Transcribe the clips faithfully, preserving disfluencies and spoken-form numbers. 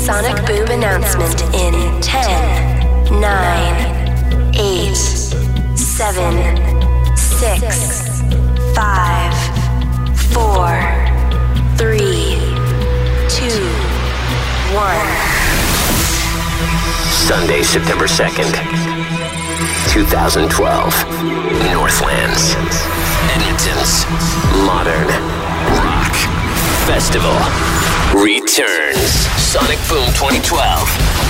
Sonic Boom announcement in ten, nine, eight, seven, six, five, four, three, two, one. Sunday, September second, twenty twelve. Northlands. Edmonton's Modern Rock Festival returns. Sonic Boom twenty twelve.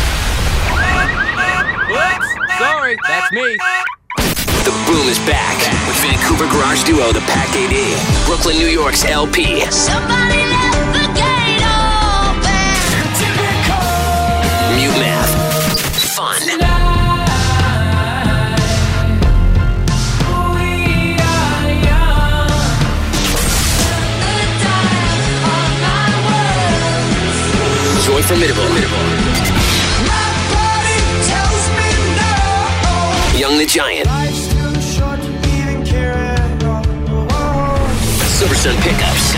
Whoops! Sorry, that's me. The Boom is back with Vancouver garage duo The Pack A D, Brooklyn, New York's L P. Somebody left the gate open. Mute Math. Fun. Joy Formidable. Young the Giant. Silver Sun Pickups.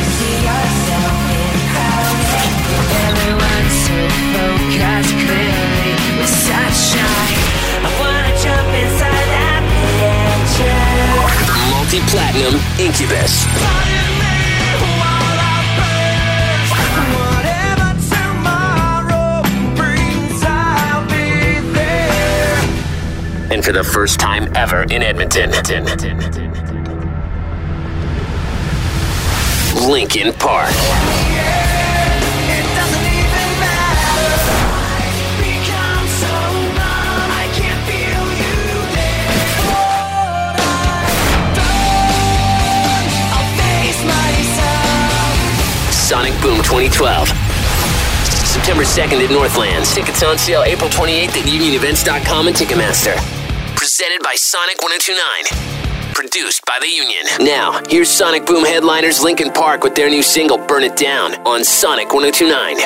Everyone's so focused clearly with sunshine. I wanna jump inside that picture. Multi-platinum Incubus. And for the first time ever in Edmonton, Linkin Park. Sonic Boom twenty twelve. September second at Northlands. Tickets on sale April twenty-eighth at union events dot com and Ticketmaster. Presented by Sonic ten twenty-nine. Produced by the Union. Now, here's Sonic Boom headliners Linkin Park with their new single Burn It Down on Sonic ten twenty-nine.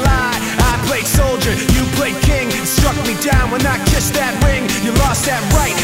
When I kissed that ring, you lost that right.